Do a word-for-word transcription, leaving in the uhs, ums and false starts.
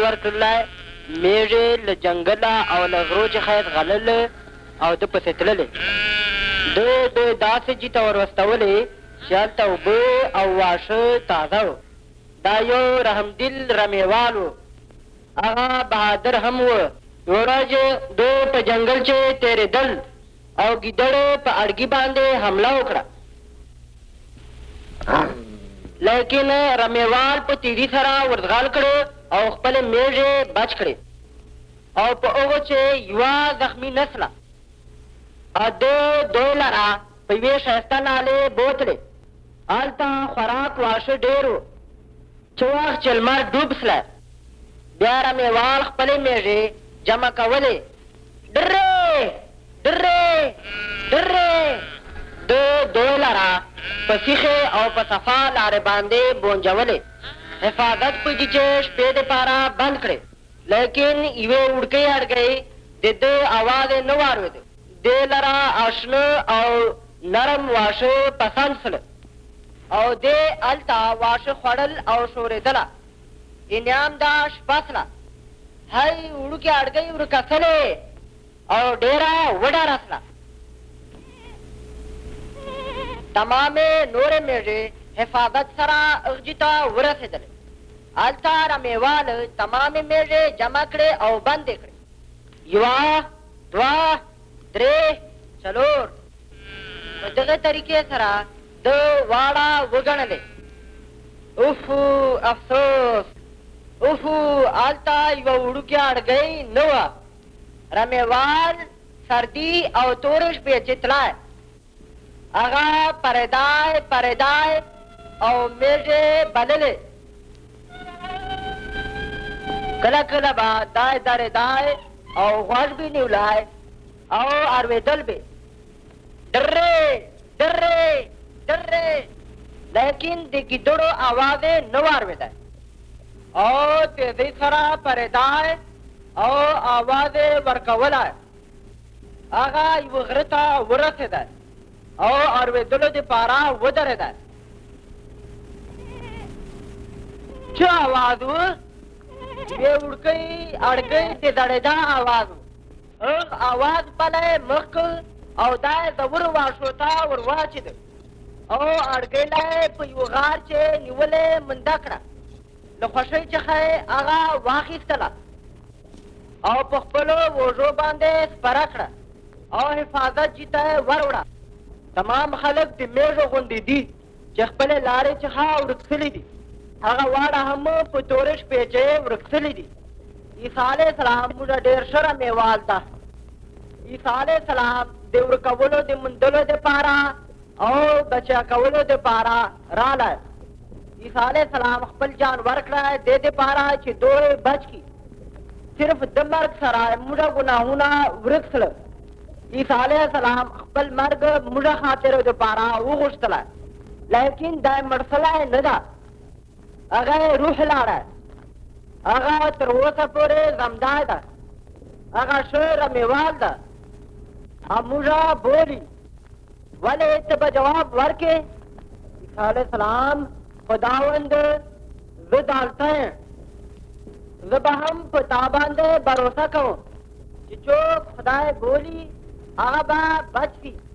ورکړلی میږې له جنګله او له غرو څخه یې ځغلله او ده پسې تللې. ده د داسې جي ته ور وستولې چې هلته اوبه او واښه تازه و. دا یو رحمدل رمیوال و. هغه بهادر هم و. یوه ورځ ده په جنګل چې تېرېدل او ګیدړې په اړګي باندې حمله وکړه، لیکن رمیوال په تیزي سره ورځغال کړه او خپلې میږې بچ کړې او په هغو چې یوه زخمي نه سله. ده دوی لره په یوې ښایسته نالې بوتلې. هلته خوراک واښه ډېر و. چې وخت چې لمر ډوب سله بیا رمیوال خپلې میږې جمع کولې. ډرې ډرې ډرې ده دوی لره په سیخې او په صفا لارې باندې بونجولې. حفاظت پکې چې شپې دپاره بند کړې، لیکن یوې وړکۍ اړګۍ د ده اواز یې نه واورېده. دې لره اشنه او نرم واښه پسند سله او دې هلته واښه خوړل او شورېدله. انعام ده شپه سله. هی وړوکې اړګۍ ورکسلې او ډېره وډاره سله. تمامې نورې میږې حفاظت سره اغجي ته ورسېدلې. هلته رمیوال تمامې میږې جمع کړې او بندې کړې. یوه دوه درې څلور په دغه طریقې سره ده واړه وګڼلې. اوفو افسوس، اوفو هلته یوه وړوکې اړګۍ نه وه. رمیوال سردي او تورې شپې چې تلای هغه پرېدای پرېدای او میږې بللې. کله کله به دای درېدای او غوږ به نیولی او اورېدل به ډرې ډرې ډرې، لیکن د ګیدړو اواز یې نه واورېدی او تیزۍ سره پرېدای او اواز یې ورکولی. هغه یوه غره ته ورسېدی او اورېدلو دپاره ودرېدی. څه اواز و؟ یوې وړکۍ اړګۍ د زړېدا اواز و. هغ اواز بله یې مخ کړ او دا یې زورو واښو ته ور واچېده او اړګۍ له یې په یوه غار چې نیولې منده کړه. له خوښۍ څخه یې هغه واخیستله او په خپلو اوږو باندې سپره کړه او حفاظت جي ته یې وروړه. تمام خلک د میږو غوندې دي چې خپلې لارې څخه ورک سوي دي. هغه واړه هم په تورې شپې چې ورک سوي دي. عیسی علیه السلام موږ ډېر ښه رمیوال ده. عیسی علیه السلام د ورکولو د موندلو دپاره او بچا کولو دپاره رالی. عیسی علیه السلام خپل جان ورکړی دې دپاره چې دوی بچ کړي. صرف د مرګ سره موږ ګناهونه ورک سله. عیسی علیه السلام خپل مرګ موږ خاطرو دپاره وغوښتلی، لیکن دا یې مړ سلی نه ده. هغه یې روح لاړی. هغه تر اوسه پورې زمدی ده. هغه ښه رمیوال ده او موږ بولي. ولې ته به جواب ورکې؟ عیسی علیه السلام خداوند زه دالته یم. زه به هم په تا باندې بروسه کوم چې څوک خدای بولي هغه به بچ شي.